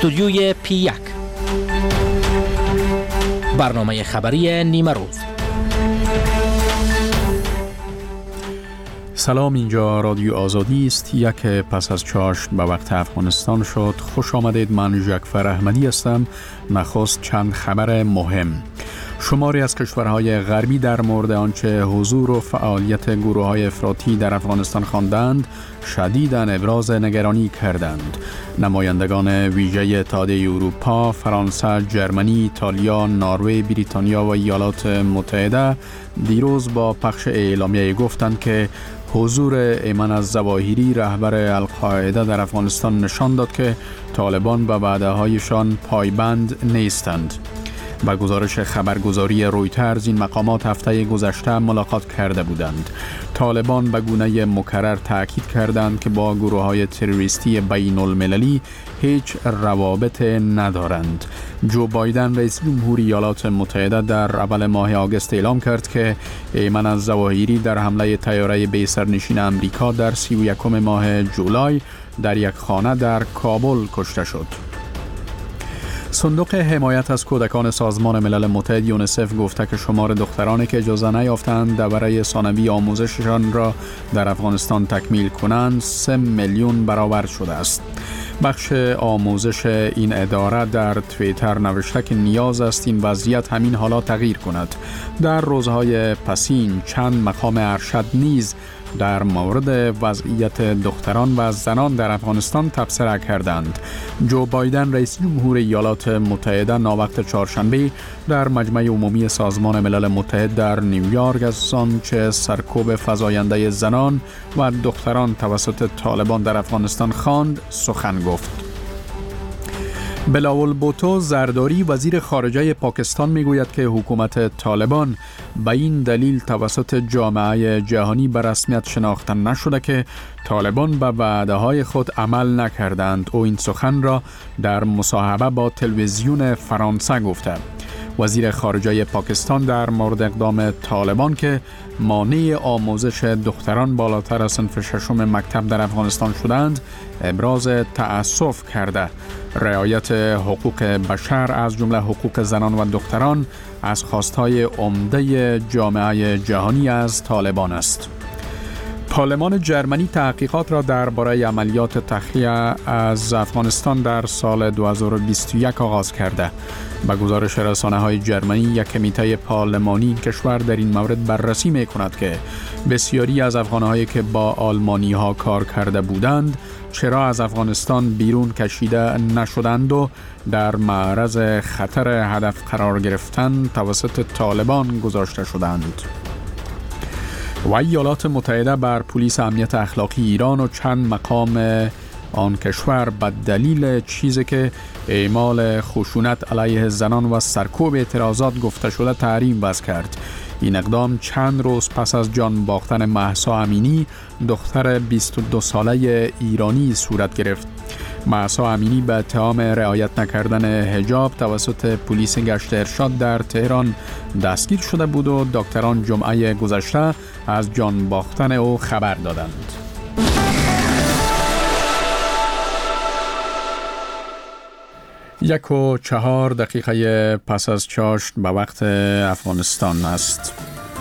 استودیوی P1 برنامه خبری نیمه روز. سلام، اینجا رادیو آزادی است. یک پس از چاشت به وقت افغانستان شد. خوش آمدید. من جعفر احمدی هستم. نخست چند خبر مهم. شماری از کشورهای غربی در مورد آنچه حضور و فعالیت گروه‌های افراطی در افغانستان خواندند شدیداً ابراز نگرانی کردند. نمایندگان ویژه اتحادیه اروپا، فرانسه، جرمنی، ایتالیا، نروژ، بریتانیا و ایالات متحده دیروز با پخش اعلامیه گفتند که حضور ایمن الظواهری رهبر القاعده در افغانستان نشان داد که طالبان به وعده‌هایشان پایبند نیستند. با گزارش خبرگزاری رویترز این مقامات هفته گذشته ملاقات کرده بودند. طالبان به گونه مکرر تاکید کردند که با گروه‌های تروریستی بین المللی هیچ روابط ندارند. جو بایدن رئیس جمهوری ایالات متحده در اول ماه آگوست اعلام کرد که ایمن الظواهری در حمله طیاره بی سرنشین آمریکا در 31 ماه جولای در یک خانه در کابل کشته شد. صندوق حمایت از کودکان سازمان ملل متحد یونیسف گفته که شمار دخترانی که اجازه نیافتند برای ثانوی آموزششان را در افغانستان تکمیل کنند 3 میلیون برابر شده است. بخش آموزش این اداره در توییتر نوشته که نیاز است این وضعیت همین حالا تغییر کند. در روزهای پسین چند مقام ارشد نیز در مورد وضعیت دختران و زنان در افغانستان تبصره کردند. جو بایدن رئیس جمهور ایالات متحده ناوقت چهارشنبه در مجمع عمومی سازمان ملل متحد در نیویورک از آنچه سرکوب فزاینده زنان و دختران توسط طالبان در افغانستان خواند سخن گفت. بلاول بوتو زرداری وزیر خارجه پاکستان میگوید که حکومت طالبان به این دلیل توسط جامعه جهانی به رسمیت شناخته نشده که طالبان به وعده‌های خود عمل نکردند. او این سخن را در مصاحبه با تلویزیون فرانسه گفته. وزیر خارجه پاکستان در مورد اقدام طالبان که مانع آموزش دختران بالاتر از صنف ششم مکتب در افغانستان شدند ابراز تأسف کرده. رعایت حقوق بشر از جمله حقوق زنان و دختران از خواستهای عمده جامعه جهانی از طالبان است. پارلمان جرمنی تحقیقات را درباره عملیات تخلیه از افغانستان در سال 2021 آغاز کرده. با گزارش رسانه‌های جرمنی یک کمیته پارلمانی کشور در این مورد بررسی می‌کند که بسیاری از افغان‌هایی که با آلمانی‌ها کار کرده بودند چرا از افغانستان بیرون کشیده نشدند و در معرض خطر هدف قرار گرفتن توسط طالبان گذاشته شدند. و ایالات متحده بر پلیس امنیت اخلاقی ایران و چند مقام آن کشور به دلیل چیزی که اعمال خشونت علیه زنان و سرکوب اعتراضات گفته شده تحریم وضع کرد. این اقدام چند روز پس از جان باختن مهسا امینی دختر 22 ساله ایرانی صورت گرفت. مهسا امینی به اتهام رعایت نکردن حجاب توسط پلیس گشت ارشاد در تهران دستگیر شده بود و دکتران جمعه گذشته از جان باختن او خبر دادند. یک و 4 دقیقه پس از چاشت به وقت افغانستان است.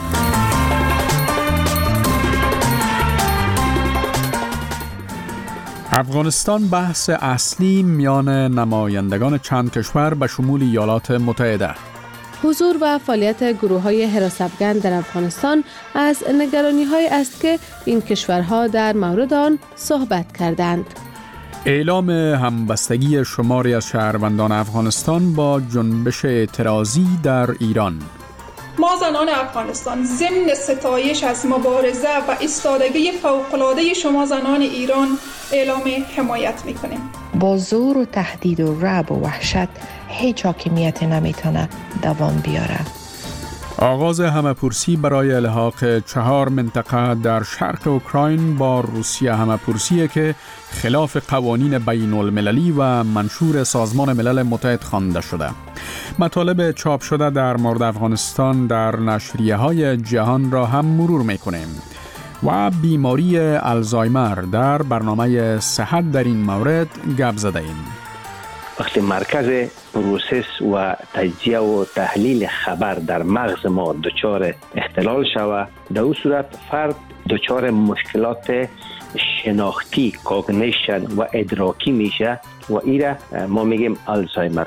افغانستان بحث اصلی میان نمایندگان چند کشور به شمول ایالات متحده. حضور و فعالیت گروه‌های حراست‌افکن در افغانستان از نگرانی‌هایی است که این کشورها در مورد آن صحبت کردند. اعلام همبستگی شماری از شهروندان افغانستان با جنبش اعتراضی در ایران. ما زنان افغانستان ضمن ستایش از مبارزه و ایستادگی فوق‌العاده شما زنان ایران اعلام حمایت می‌کنیم. با زور و تهدید و رعب و وحشت هیچ حاکمیت نمیتونه دوام بیاره. آغاز همه‌پرسی برای الحاق 4 منطقه در شرق اوکراین با روسیه همه‌پرسی که خلاف قوانین بین المللی و منشور سازمان ملل متحد خوانده شده. مطالب چاپ شده در مورد افغانستان در نشریه‌های جهان را هم مرور می‌کنیم. و بیماری آلزایمر در برنامه صحت در این مورد گپ زده ایم. وقتی مرکز پروسس و تجزیه و تحلیل خبر در مغز ما دچار اختلال شود، در اون صورت فرد دچار مشکلات شناختی، کاگنیشن و ادراکی میشه و ایره ما میگیم آلزایمر.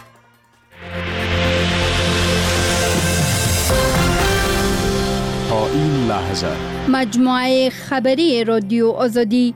تا این لحظه مجموعه خبری رادیو آزادی.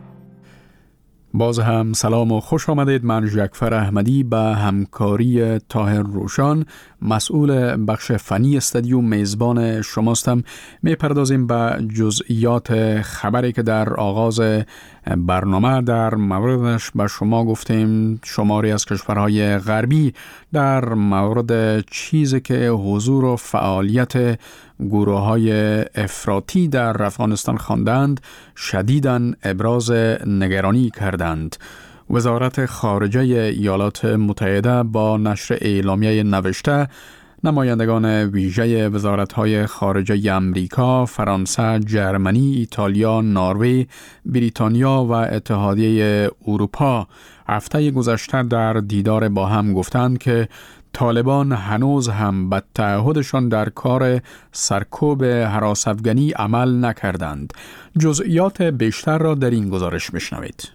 باز هم سلام و خوش آمدید. من جعفر احمدی به همکاری طاهر روشان مسئول بخش فنی استودیو میزبان شماستم. میپردازیم به جزئیات خبری که در آغاز برنامه در موردش به شما گفتیم. شماری از کشورهای غربی در مورد چیزی که حضور و فعالیت گروه‌های افراطی در افغانستان خواندند شدیداً ابراز نگرانی کردند. وزارت خارجه ایالات متحده با نشر اعلامیه نوشته نمایندگان ویژه وزارت‌های خارجه امریکا، فرانسه، جرمنی، ایتالیا، نروژ، بریتانیا و اتحادیه اروپا هفته گذشته در دیدار با هم گفتند که طالبان هنوز هم به تعهدشان در کار سرکوب هراس‌افغانی عمل نکردند. جزئیات بیشتر را در این گزارش بشنوید.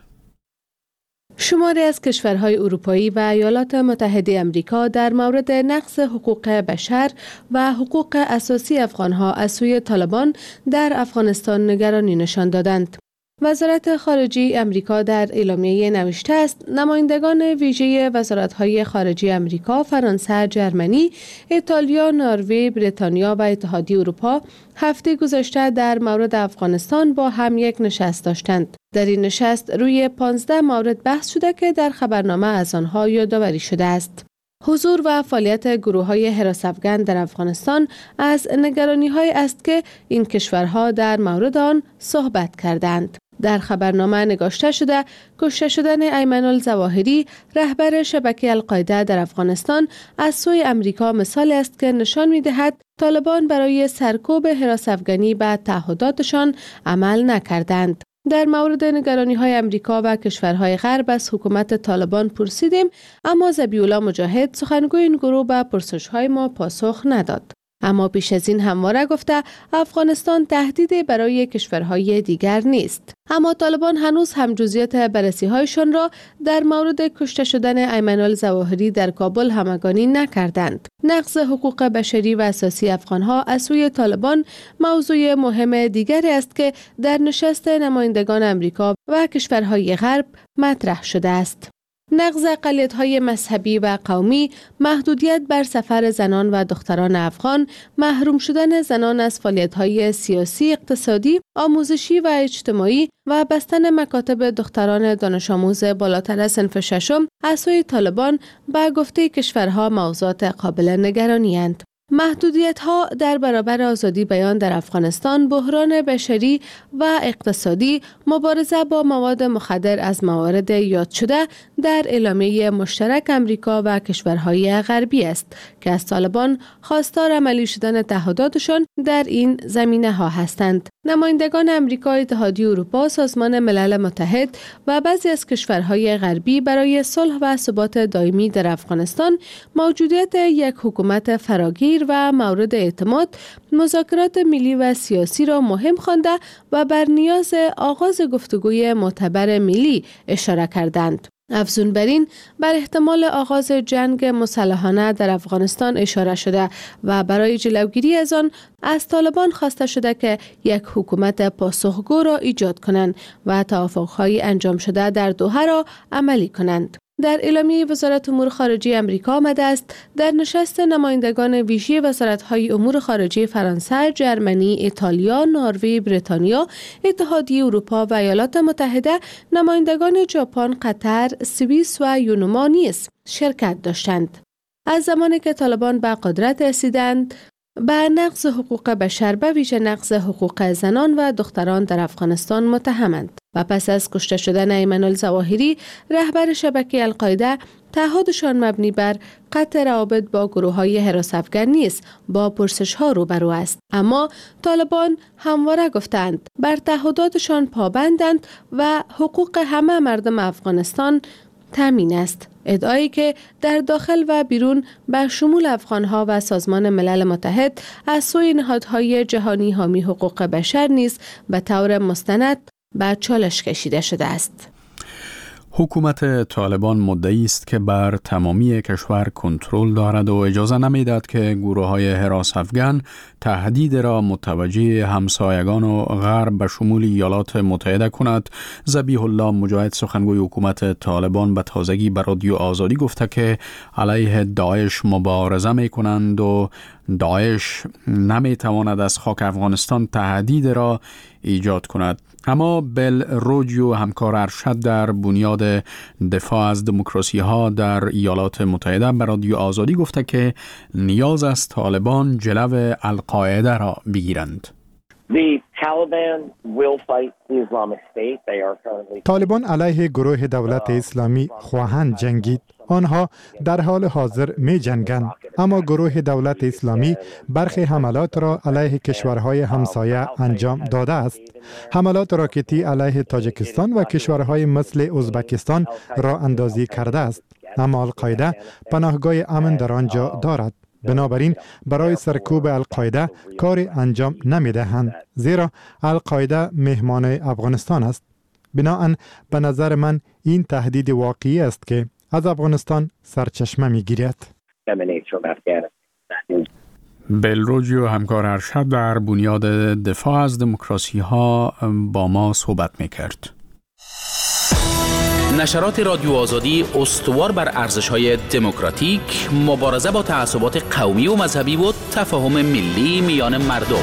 شماری از کشورهای اروپایی و ایالات متحده آمریکا در مورد نقض حقوق بشر و حقوق اساسی افغانها از سوی طالبان در افغانستان نگرانی نشان دادند. وزارت خارجه آمریکا در اعلامیه نوشته است نمایندگان ویژه وزارت‌های خارجه آمریکا، فرانسه، جرمنی، ایتالیا، نروژ، بریتانیا و اتحادیه اروپا هفته گذشته در مورد افغانستان با هم یک نشست داشتند. در این نشست روی 15 مورد بحث شده که در خبرنامه از آنها یادآوری شده است. حضور و فعالیت گروه‌های هراس‌افغان در افغانستان از نگرانی‌های است که این کشورها در مورد آن صحبت کردند. در خبرنامه نگاشته شده کشته شدن ایمن الظواهری رهبر شبکه القاعده در افغانستان از سوی امریکا مثال است که نشان می‌دهد طالبان برای سرکوب هراس‌افغانی به تعهداتشان عمل نکردند. در مورد نگرانی‌های امریکا و کشورهای غرب از حکومت طالبان پرسیدیم، اما ذبیح‌الله مجاهد سخنگوی این گروه به پرسش‌های ما پاسخ نداد. اما پیش از این همواره گفته افغانستان تهدیدی برای کشورهای دیگر نیست. اما طالبان هنوز هم جزئیات بررسی‌هایشان را در مورد کشته شدن ایمن الظواهری در کابل همگانی نکردند. نقض حقوق بشری و اساسی افغانها از سوی طالبان موضوع مهم دیگری است که در نشست نمایندگان آمریکا و کشورهای غرب مطرح شده است. نقض اقلیت‌های مذهبی و قومی، محدودیت بر سفر زنان و دختران افغان، محروم شدن زنان از فعالیت‌های سیاسی، اقتصادی، آموزشی و اجتماعی و بستن مکاتب دختران دانش آموز بالاتر از صنف ششم از سوی طالبان به گفته کشورها موضوعات قابل نگرانی‌اند. محدودیت‌ها در برابر آزادی بیان در افغانستان، بحران بشری و اقتصادی، مبارزه با مواد مخدر از موارد یاد شده در اعلامیه مشترک امریکا و کشورهای غربی است که از طالبان خواستار عملی شدن تعهداتشان در این زمینه‌ها هستند. نمایندگان امریکا، اتحادیه اروپا، سازمان ملل متحد و بعضی از کشورهای غربی برای صلح و ثبات دائمی در افغانستان، موجودیت یک حکومت فراگیر و مورد اعتماد، مذاکرات ملی و سیاسی را مهم خوانده و بر نیاز آغاز گفتگوی معتبر ملی اشاره کردند. افزون بر این بر احتمال آغاز جنگ مسلحانه در افغانستان اشاره شده و برای جلوگیری از آن از طالبان خواسته شده که یک حکومت پاسخگو را ایجاد کنند و توافق‌های انجام شده در دوحه را عملی کنند. در اعلامیه وزارت امور خارجه آمریکا آمده است در نشست نمایندگان ویژه وزارت‌های امور خارجه فرانسه، جرمنی، ایتالیا، نروژ، بریتانیا، اتحادیه اروپا و ایالات متحده نمایندگان ژاپن، قطر، سوئیس و یونان نیز شرکت داشتند. از زمانی که طالبان به قدرت رسیدند، به نقض حقوق بشر به ویژه نقض حقوق زنان و دختران در افغانستان متهمند و پس از کشته شدن ایمن الظواهری رهبر شبکه القاعده تعهدشان مبنی بر قطع روابط با گروه‌های هراس‌افغان نیز با پرسش‌ها روبرو است. اما طالبان همواره گفتند بر تعهداتشان پابندند و حقوق همه مردم افغانستان تامین است. ادعایی که در داخل و بیرون به شمول افغانها و سازمان ملل متحد از سوی نهادهای جهانی حامی حقوق بشر نیز به طور مستند به چالش کشیده شده است. حکومت طالبان مدعی است که بر تمامی کشور کنترل دارد و اجازه نمیدهد که گروه‌های حراس افغان تهدید را متوجه همسایگان و غرب به شمول ایالات متحده کند. ذبیح الله مجاهد سخنگوی حکومت طالبان به تازگی به رادیو آزادی گفته که علیه داعش مبارزه می‌کنند و داعش نمی‌تواند از خاک افغانستان تهدید را ایجاد کند. اما بل روجیو همکار ارشد در بنیاد دفاع از دموکراسی ها در ایالات متحده به رادیو آزادی گفته که نیاز است طالبان جلو القاعده را بگیرند. طالبان علیه گروه دولت اسلامی خواهند جنگید. آنها در حال حاضر می جنگند، اما گروه دولت اسلامی برخی حملات را علیه کشورهای همسایه انجام داده است. حملات راکتی علیه تاجیکستان و کشورهای مثل ازبکستان را اندازی کرده است، اما القاعده پناهگاه امن در آنجا دارد. بنابراین برای سرکوب القاعده کار انجام نمی دهند، زیرا القاعده مهمان افغانستان است. بناهن به نظر من این تهدید واقعی است که از افغانستان سرچشمه می گیرد. بل روجیو همکار ارشد در بنیاد دفاع از دموکراسی ها با ما صحبت می کرد. نشرات رادیو آزادی استوار بر ارزش‌های دموکراتیک، مبارزه با تعصبات قومی و مذهبی و تفاهم ملی میان مردم.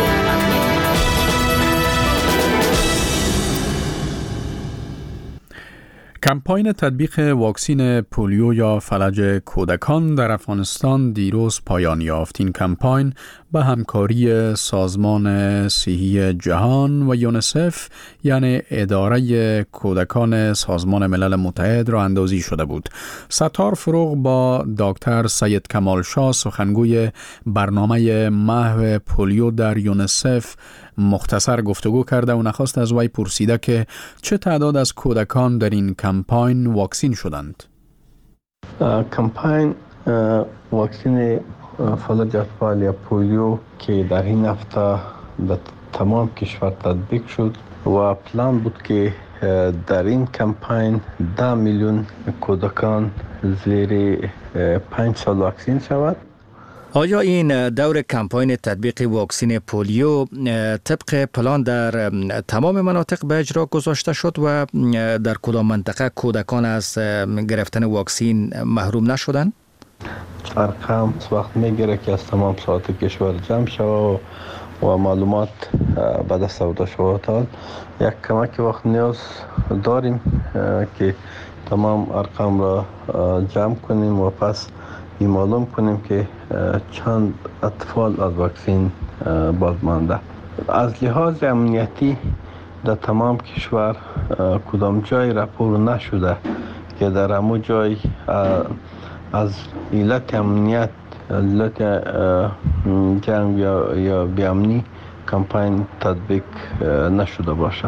کمپاین تطبیق واکسین پولیو یا فلج کودکان در افغانستان دیروز پایان یافت. این کمپاین به همکاری سازمان صحی جهان و یونیسف یعنی اداره کودکان سازمان ملل متحد را اندازی شده بود. ستار فروغ با دکتر سید کمال شاه سخنگوی برنامه محو پولیو در یونیسف مختصر گفتگو کرده و نخواست از وی پرسیده که چه تعداد از کودکان در این کمپاین واکسین شدند. کمپاین واکسین فلج اطفال یا پولیو که در این هفته به تمام کشور تطبیق شد و پلان بود که در این کمپاین 10 میلیون کودکان زیر 5 سال واکسین شود. آیا این دور کمپاین تطبیق واکسین پولیو طبق پلان در تمام مناطق به اجرا گذاشته شد و در کدام منطقه کودکان از گرفتن واکسین محروم نشدند؟ ارقام وقت میگیره که از تمام ساعت کشور جمع شود و معلومات به دست آورده شود. یک کمک وقت نیاز داریم که تمام ارقام را جمع کنیم و پس این معلوم کنیم که چند اطفال از واکسین باز مانده. از لحاظ امنیتی در تمام کشور کدام جای راپور نشده که در همون جای از علت امنیت، علت جنگ یا بیامنی کمپاین تطبیق نشده باشه.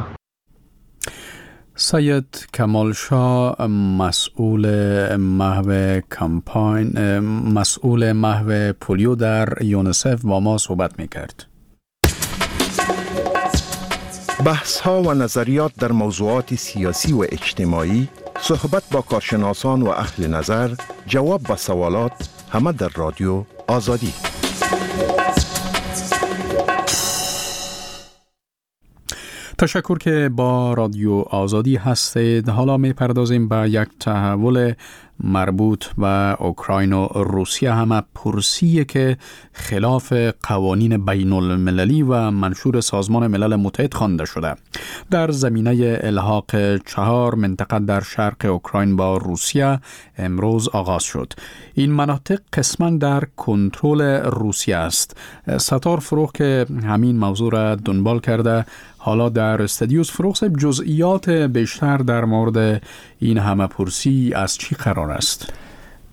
سید کمال شاه مسئول محو پولیو در یونیسف با ما صحبت می‌کرد. بحث‌ها و نظریات در موضوعات سیاسی و اجتماعی، صحبت با کارشناسان و اهل نظر، جواب به سوالات، همه در رادیو آزادی. تشکر که با رادیو آزادی هستید. حالا می پردازیم به یک تحول مربوط به اوکراین و روسیه. همه پرسیه که خلاف قوانین بین المللی و منشور سازمان ملل متحد خوانده شده. در زمینه الحاق 4 منطقه در شرق اوکراین با روسیه امروز آغاز شد. این مناطق قسما در کنترل روسیه است. ستار فروغ که همین موضوع را دنبال کرده حالا در استودیوس. فروغ صاحب، جزئیات بیشتر در مورد این همه پرسی از چی قرار است؟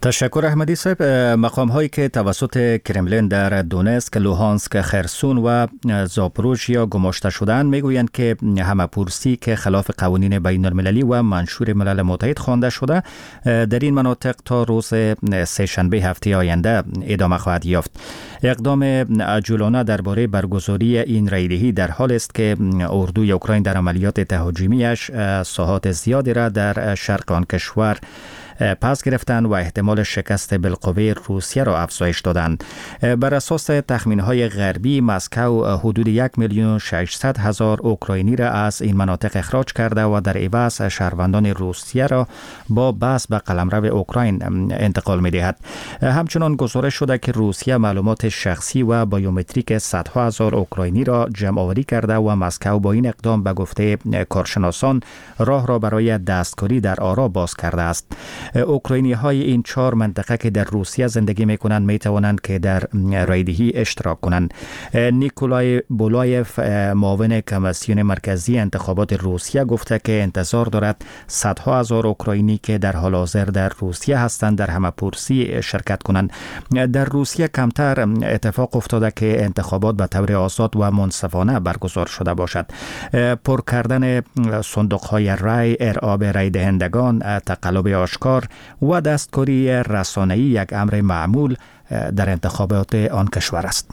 تشکر احمدی صاحب. مقام هایی که توسط کرملین در دونسک، لوهانسک، خرسون و زاپروژیا گماشته شدند میگویند که همه‌پرسی که خلاف قوانین بین المللی و منشور ملل متحد خوانده شده در این مناطق تا روز سه‌شنبه هفته آینده ادامه خواهد یافت. اقدام عجولانه درباره برگزاری این رایدهی در حال است که اردوی اوکراین در عملیات تهاجمیش ساحات زیادی را در شرق آن کشور پس گرفتند و احتمال شکست بالقوه روسیه را افزایش دادند. بر اساس تخمین‌های غربی، مسکو حدود 1,600,000 اوکراینی را از این مناطق اخراج کرده و در عوض شهروندان روسیه را با بس به قلمرو اوکراین انتقال می‌دهد. همچنان گزارش شده که روسیه معلومات شخصی و بیومتریک صدها هزار اوکراینی را جمع‌آوری کرده و مسکو با این اقدام به گفته کارشناسان راه را برای دستکاری در آرا باز کرده است. اوکراینی های این 4 منطقه که در روسیه زندگی می کنند می توانند که در رایدهی اشتراک کنند. نیکولای بولایف، معاون کمیسیون مرکزی انتخابات روسیه، گفته که انتظار دارد صدها هزار اوکراینی که در حال حاضر در روسیه هستند در همه‌پرسی شرکت کنند. در روسیه کمتر اتفاق افتاده که انتخابات به طور آزاد و منصفانه برگزار شده باشد. پر کردن صندوق های رای، ارعاب رای دهندگان، تقلب آشکار و دستکاری رسانه‌ای یک امر معمول در انتخابات آن کشور است.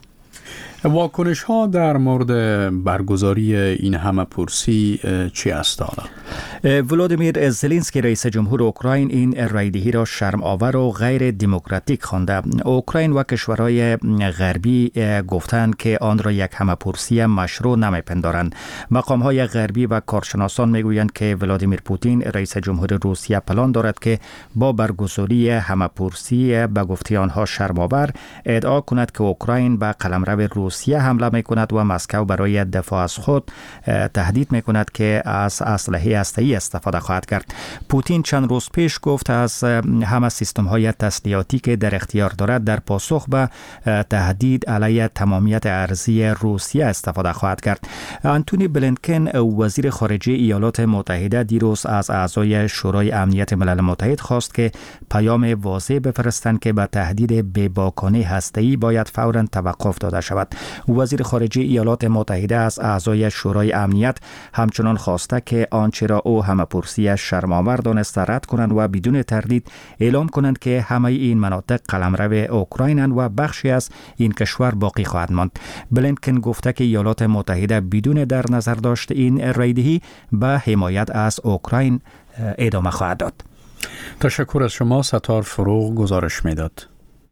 واکنش ها در مورد برگزاری این همه‌پرسی چی است؟ ولادیمیر زلنسکی رئیس جمهور اوکراین این رایدهی را شرم‌آور و غیر دموکراتیک خوانده. اوکراین و کشورهای غربی گفتند که آن را یک همه‌پرسی مشروع نمی‌پندارند. مقام‌های غربی و کارشناسان میگویند که ولادیمیر پوتین رئیس جمهور روسیه پلان دارد که با برگزاری همه‌پرسی به گفته آنها شرم‌آور ادعا کند که اوکراین به قلمرو روسیه حمله می‌کند و مسکو برای دفاع از خود تهدید می‌کند که از اسلحه هسته‌ای استفاده خواهد کرد. پوتین چند روز پیش گفت از همه سیستم‌های تسلیحاتی که در اختیار دارد در پاسخ به تهدید علیه تمامیت ارضی روسیه استفاده خواهد کرد. آنتونی بلینکن، وزیر خارجه ایالات متحده، دیروز از اعضای شورای امنیت ملل متحد خواست که پیام واضح بفرستند که به تهدید بی‌باکانه هسته‌ای باید فوراً توقف داده شود. وزیر خارجه ایالات متحده از اعضای شورای امنیت همچنان خواسته که آنچه را او همه‌پرسی شرم‌آور دانسته رد کنند و بدون تردید اعلام کنند که همه این مناطق قلمرو اوکراینند و بخشی از این کشور باقی خواهد ماند. بلینکن گفته که ایالات متحده بدون در نظر داشت این رایدهی به حمایت از اوکراین ادامه خواهد داد. تشکر از شما. ستار فروغ گزارش میداد.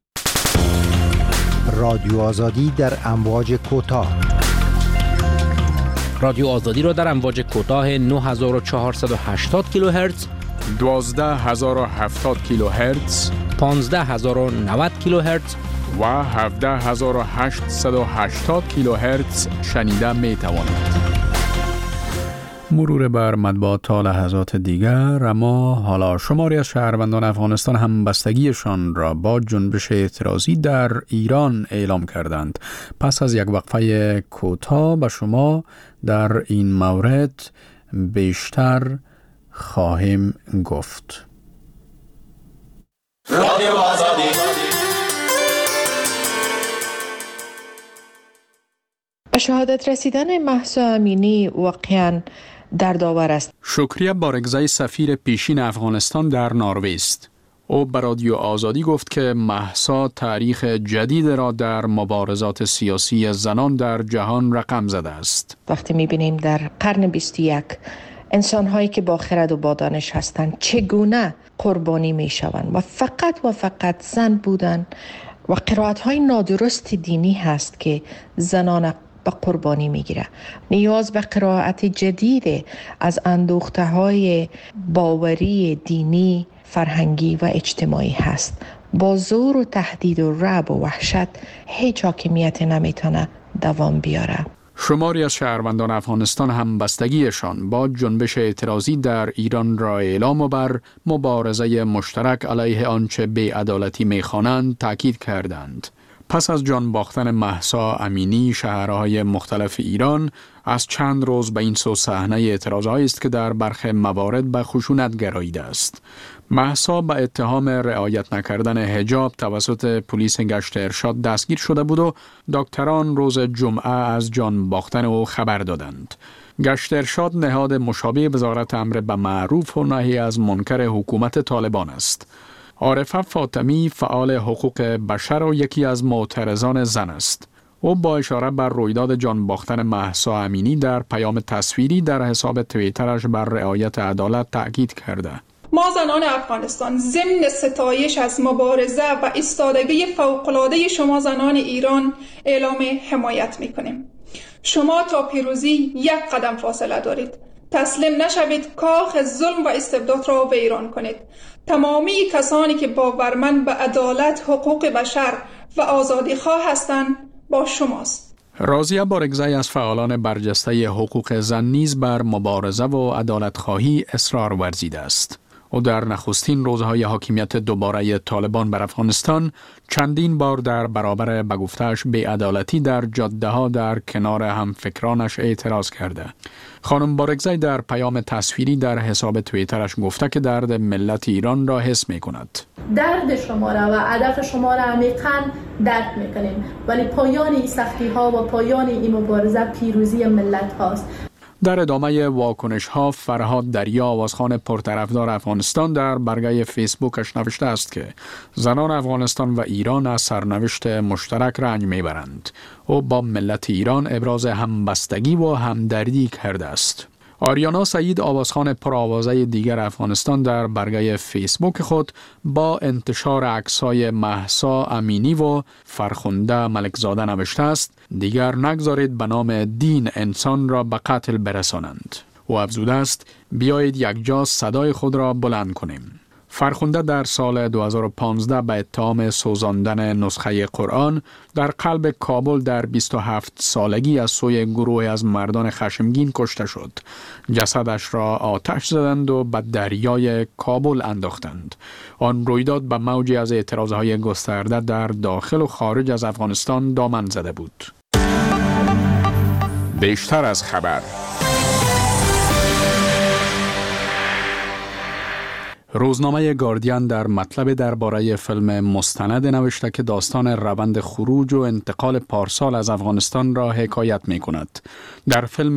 رادیو آزادی در امواج کوتاه. رادیو آزادی را در امواج کوتاه 9480 کیلوهرتز، 12070 کیلوهرتز، 15090 کیلوهرتز و 17880 کیلوهرتز شنیده می توانید. مرور بر مطبوعات تا لحظات دیگر. اما حالا شماری از شهروندان افغانستان همبستگیشان را با جنبش اعتراضی در ایران اعلام کردند. پس از یک وقفه کوتاه به شما در این مورد بیشتر خواهیم گفت. رادیو آزادی. به شهادت رسیدن مهسا امینی واقعاً دردآور است. شکریه بارگزای سفیر پیشین افغانستان در نروژ است. او به رادیو آزادی گفت که مهسا تاریخ جدید را در مبارزات سیاسی زنان در جهان رقم زده است. وقتی می‌بینیم در قرن 21 انسان‌هایی که با خرد و با دانش هستند چگونه قربانی می‌شوند و فقط زن بودن و قرائت‌های نادرست دینی هست که زنان به قربانی میگیره. نیاز به قرائت جدید از اندوخته‌های باوری دینی، فرهنگی و اجتماعی هست. با زور و تهدید و رعب و وحشت هیچ حاکمیت نمیتونه دوام بیاره. شماری از شهروندان افغانستان همبستگیشان با جنبش اعتراضی در ایران را اعلام بر مبارزه مشترک علیه آنچه بی‌عدالتی می‌خوانند تاکید کردند. پس از جان باختن مهسا امینی، شهرهای مختلف ایران از چند روز به این سو صحنه اعتراضهایی است که در برخی موارد به خشونت گراییده است. مهسا به اتهام رعایت نکردن حجاب توسط پلیس گشت ارشاد دستگیر شده بود و دکتران روز جمعه از جان باختن او خبر دادند. گشت ارشاد نهاد مشابه وزارت امر به معروف و نهی از منکر حکومت طالبان است. عارفه فاطمی فعال حقوق بشر و یکی از معترضان زن است. او با اشاره بر رویداد جان باختن مهسا امینی در پیام تصویری در حساب توییترش بر رعایت عدالت تأکید کرده. ما زنان افغانستان ضمن ستایش از مبارزه و ایستادگی فوق‌العاده شما زنان ایران اعلام حمایت می‌کنیم. شما تا پیروزی یک قدم فاصله دارید. تسلیم نشوید، کاخ ظلم و استبداد را ویران کنید. تمامی کسانی که باورمند به عدالت، حقوق بشر و آزادی خواه هستند با شماست. راضیه بارگزی از فعالان برجسته حقوق زن نیز بر مبارزه و عدالت خواهی اصرار ورزیده است. او در نخستین روزهای حاکمیت دوباره طالبان بر افغانستان چندین بار در برابر به گفته‌اش بی‌عدالتی در جاده‌ها در کنار همفکرانش اعتراض کرده. خانم بارگزی در پیام تصویری در حساب توییترش گفته که درد ملت ایران را حس می‌کند. درد شما را و هدف شما را عمیقاً درک می‌کنیم، ولی پایان این سختی‌ها و پایان این مبارزه پیروزی ملت هاست. در ادامه واکنش‌ها فرهاد دریا آوازخوان پرطرفدار افغانستان در برگه فیسبوکش نوشته است که زنان افغانستان و ایران از سرنوشت مشترک رنج میبرند. او با ملت ایران ابراز همبستگی و همدردی کرده است. آریانا سعید آوازخوان پرآوازه دیگر افغانستان در برگه فیسبوک خود با انتشار عکس‌های مهسا امینی و فرخنده ملکزاده نوشته است: دیگر نگذارید به نام دین انسان را به قتل برسانند. او افزوده است: بیایید یکجا صدای خود را بلند کنیم. فرخنده در سال 2015 به اتهام سوزاندن نسخه قرآن در قلب کابل در 27 سالگی از سوی گروه از مردان خشمگین کشته شد. جسدش را آتش زدند و به دریای کابل انداختند. آن رویداد به موجی از اعتراضهای گسترده در داخل و خارج از افغانستان دامن زده بود. بیشتر از خبر. روزنامه گاردین در مطلب درباره فیلم مستند نوشته که داستان روند خروج و انتقال پارسال از افغانستان را حکایت می کند. در فیلم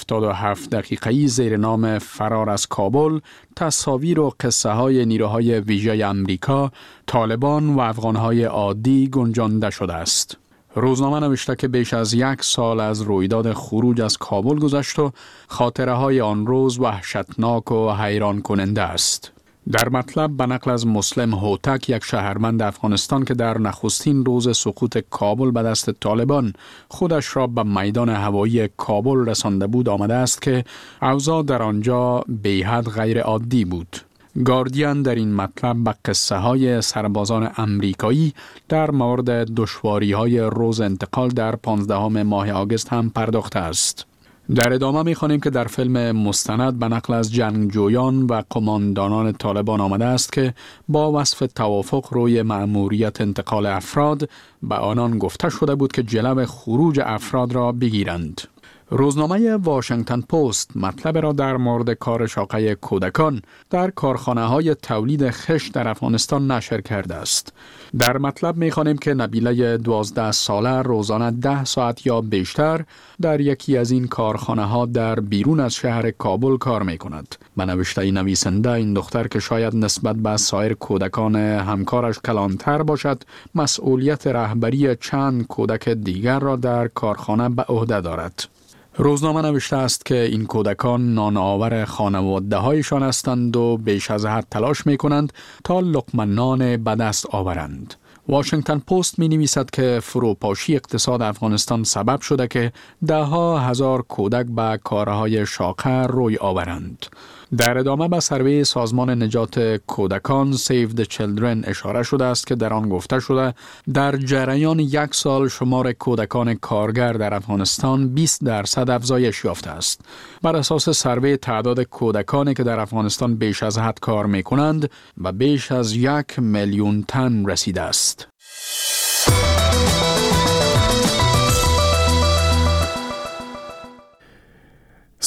77 دقیقه‌ای زیر نام فرار از کابل، تصاویر و قصه های نیروهای ویژه امریکا، طالبان و افغانهای عادی گنجانده شده است. روزنامه نوشته که بیش از 1 سال از رویداد خروج از کابل گذشت و خاطره های آن روز وحشتناک و حیران کننده است. در مطلب به نقل از مسلم هوتک، یک شهروند افغانستان که در نخستین روز سقوط کابل به دست طالبان خودش را به میدان هوایی کابل رسانده بود، آمده است که اوضاع در آنجا بی‌حد غیر عادی بود. گاردین در این مطلب به قصه های سربازان امریکایی در مورد دشواری های روز انتقال در 15 ماه آگوست هم پرداخته است. در ادامه می‌خوانیم که در فیلم مستند به نقل از جنگجویان و قماندانان طالبان آمده است که با وصف توافق روی مأموریت انتقال افراد به آنان گفته شده بود که جلو خروج افراد را بگیرند. روزنامه واشنگتن پست مطلب را در مورد کار شاقه کودکان در کارخانه‌های تولید خشت در افغانستان نشر کرده است. در مطلب می‌خوانیم که نبیله 12 ساله روزانه 10 ساعت یا بیشتر در یکی از این کارخانه‌ها در بیرون از شهر کابل کار می‌کند. به نوشته نویسنده، این دختر که شاید نسبت به سایر کودکان همکارش کلانتر باشد، مسئولیت رهبری چند کودک دیگر را در کارخانه به عهده دارد. روزنامه نوشته است که این کودکان نانآور خانواده‌هایشان هستند و بیش از حد تلاش می‌کنند تا لقمه نان به دست آورند. واشنگتن پست می‌نویسد که فروپاشی اقتصاد افغانستان سبب شده که ده‌ها هزار کودک به کارهای شاقه روی آورند. در ادامه به سروی سازمان نجات کودکان Save the Children اشاره شده است که در آن گفته شده در جریان 1 سال شمار کودکان کارگر در افغانستان 20% افزایش یافته است. بر اساس سروی تعداد کودکانی که در افغانستان بیش از حد کار می کنند و بیش از 1 میلیون تن رسیده است.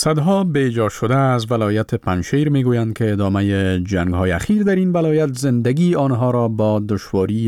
صدها بیجا شده از ولایت پنجشیر میگویند که ادامه جنگ‌های اخیر در این ولایت زندگی آنها را با دشواری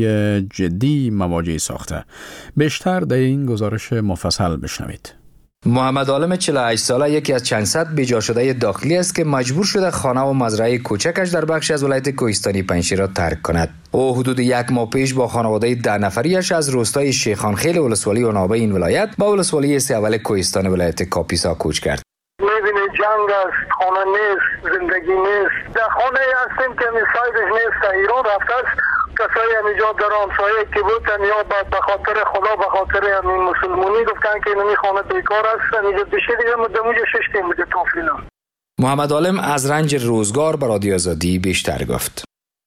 جدی مواجه ساخته. بیشتر در این گزارش مفصل بشنوید. محمد عالم 48 ساله یکی از چند صد بیجا شده داخلی است که مجبور شده خانه و مزرعه کوچکش در بخش از ولایت کوهستانی پنجشیر را ترک کند. او حدود 1 ماه پیش با خانواده 10 نفریش از روستای شیخانخیل ولسوالی عنابه این ولایت با ولسوالی سیاول کوهستان ولایت کاپیسا کوچ کرد. می‌بینی جنگ است، خانه نیست، زندگی نیست. در خانه هستیم که میسایدش نیست. ایران رفته است. کسایی همینجا در آمسایه که بودن یا به خاطر خدا به خاطر همین مسلمانی گفتن که اینمی خانه بیکار است. اینجا بشه دیگه مدموجه ششتیم بوده توفینا. محمد عالم از رنج روزگار به رادیو آزادی بیشتر گفت.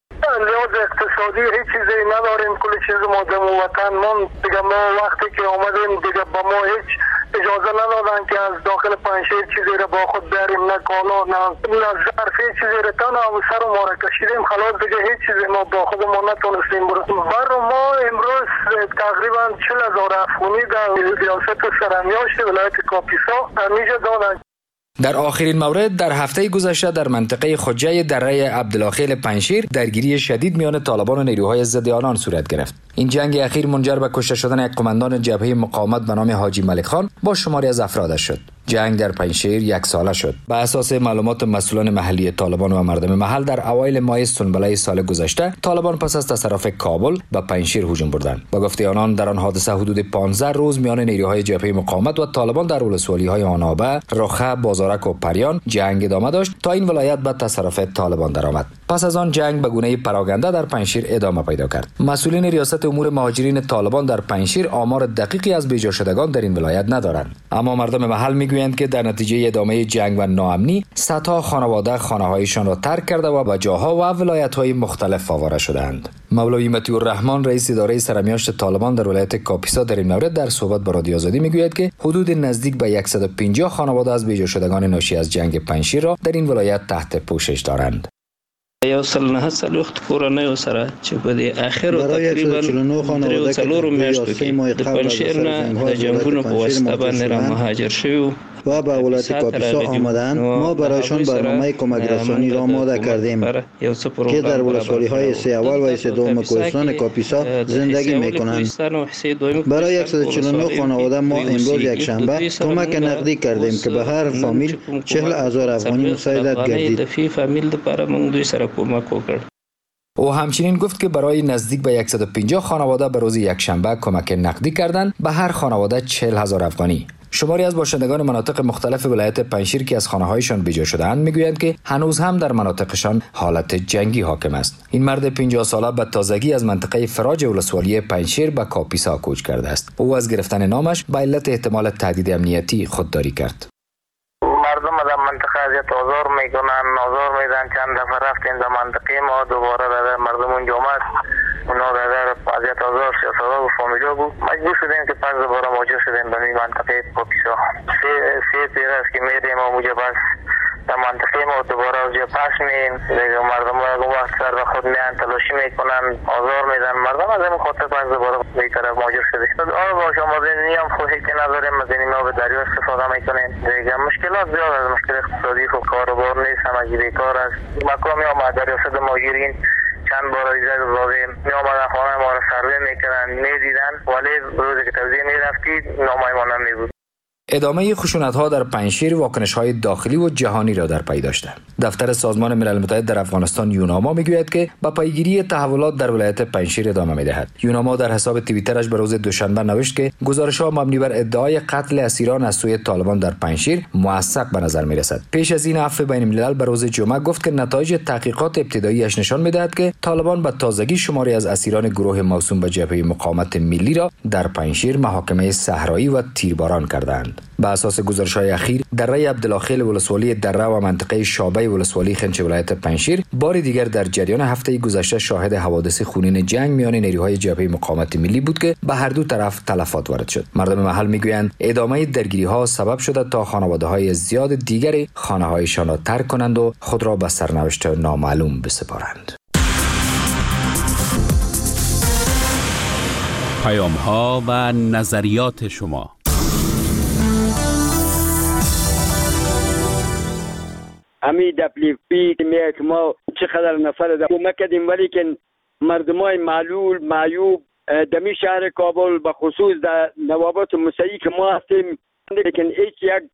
لحاظ اقتصادی هیچ چیزی نداریم، کل چیز ما در وطن من دیگه ما وقتی که آمدیم دیگه با ما هیچ اجازه ندادن که از داخل پنجشیر چیزی را با خود بریم، نه کالا نه ظرف هیچ چیزی را تنها سر ما را کشیدیم. خلاص دیگه هیچ چیزی ما با خود ما نتونستیم بریم. بر ما امروز تقریبا 40,000 افغانی در ریاست سرمیاشت ولایت کاپیسا همیشه دادن. در آخرین مورد در هفته گذشته در منطقه خجه دره عبدالخیل پنجشیر درگیری شدید میان طالبان و نیروهای ضد آنان صورت گرفت. این جنگ اخیر منجر به کشته شدن یک قماندان جبهه مقاومت به نام حاجی ملک خان با شماری از افرادش شد. جنگ در پنجشیر 1 ساله شد. به اساس معلومات مسئولان محلی طالبان و مردم محل در اوایل ماه سنبله سال گذشته طالبان پس از تصرف کابل به پنجشیر هجوم بردند. با گفته آنان در آن حادثه حدود 15 روز میان نیروهای جبهه مقاومت و طالبان در ولسوالی‌های آنابه، رخه، بازارک و پریان جنگ ادامه داشت تا این ولایت به تصرف طالبان درآمد. پس از آن جنگ به گونه پراگنده در پنجشیر ادامه پیدا کرد. مسئولین ریاست امور مهاجرین طالبان در پنجشیر آمار دقیقی از بیجا شدگان در این ولایت ندارند، اما مردم محل میگویند که در نتیجه ادامه جنگ و ناامنی صدها خانواده خانه‌هایشان را ترک کرده و به جاها و ولایت‌های مختلف آواره شدند. مولوی مطیع الرحمن رئیس اداره سرمیاشت طالبان در ولایت کاپیسا در این مورد در صحبت با رادیو آزادی میگوید که حدود نزدیک به 150 خانواده از بیجا شدگان ناشی از جنگ پنجشیر را در این ولایت تحت پوشش دارند. یو سل نه سلوخت کورنۍ سره چې په دې اخر تقریبا 3 میاشتو کې د پنجشیر نه د جنگونو په واسطه باندې را مهاجر شوی و به ولایت کاپیسا آمدند. ما برایشان برنامه کمک رسانی را آماده کردیم که در ولسوالی‌های سیاول و سدوم کوهستان کاپیسا زندگی می‌کنند. برای 149 خانواده ما امروز یک شنبه کمک نقدی کردیم که به هر فامیل 40,000 افغانی مساعدت گردید. او همچنین گفت که برای نزدیک به 150 خانواده به روز یکشنبه کمک نقدی کردند، به هر خانواده 40,000 افغانی. شماری از باشندگان مناطق مختلف ولایت پنجشیر که از خانه‌هایشان بیجا شده‌اند میگویند که هنوز هم در مناطقشان حالت جنگی حاکم است. این مرد 50 ساله به تازگی از منطقه فراج ولسوالی پنجشیر به کاپیسا کوچ کرده است. او از گرفتن نامش به علت احتمال تهدید امنیتی خودداری کرد. مردم در منطقه اذیت آزار میکنن، آزار میدن. چند دفعه رفتیم در منطقه ما، دوباره در مردم اونجا آمد، اونا در اذیت آزار سیاست‌ها و فامیلا بود. مجبور شدیم که پس دوباره مهاجر شدیم به منطقه کاپیسا. سه پیر است که میریم اونجا، بس در منطقه ما دوباره اونجا پس مییم. دیگه مردم ها وقت سر به خود میان تلاشی میکنن، آزار میدن مردم. از این خاطر پس دوباره به این طرف مهاجر شدیم. با شما زندگی هم خودی که نداریم، از این ما به دریا استفاده میکنیم. دیگه مشکلات زیاد است، مشکل اقتصادی خب کاروبار نیست، همگی بیکار است. مقامی ها در ریاست مهاجرین چند بار عریضه دادیم، می آمدن خانه ما را سروی میکردن، میدیدن، ولی روزی که توزیع میرفتید نامه ما نمیبود. ادامه خشونت‌ها در پنجشیر واکنش‌های داخلی و جهانی را در پی داشته. دفتر سازمان ملل متحد در افغانستان یوناما میگوید که با پیگیری تحولات در ولایت پنجشیر ادامه می‌دهد. یوناما در حساب توییترش به روز دوشنبه نوشت که گزارش‌ها مبنی بر ادعای قتل اسیران از سوی طالبان در پنجشیر موثق به نظر می‌رسد. پیش از این عفو بین الملل به روز جمعه گفت که نتایج تحقیقات ابتدایی‌اش نشان می‌دهد که طالبان به تازگی شماری از اسیران گروه موسوم به جبهه مقاومت ملی را در پنجشیر محاکمه صحرایی و تیرباران کردند. بر اساس گزارش‌های اخیر دره عبدالخیل ولسوالی دره و منطقه شابه ولسوالی خنچ ولایت پنجشیر بار دیگر در جریان هفته گذشته شاهد حوادث خونین جنگ میان نیروهای جبهه مقاومت ملی بود که به هر دو طرف تلفات وارد شد. مردم محل میگویند ادامه درگیری‌ها سبب شده تا خانواده‌های زیاد دیگری خانه‌هایشان را ترک کنند و خود را به سرنوشت نامعلوم بسپارند. پیام‌ها و نظریات شما. همین دپلیفی که ما چقدر نفر در کمک کردیم، ولی که مردمای معلول معیوب دمی شهر کابل به خصوص در نوابات مسیحی که ما هستیم، لیکن هیچ یک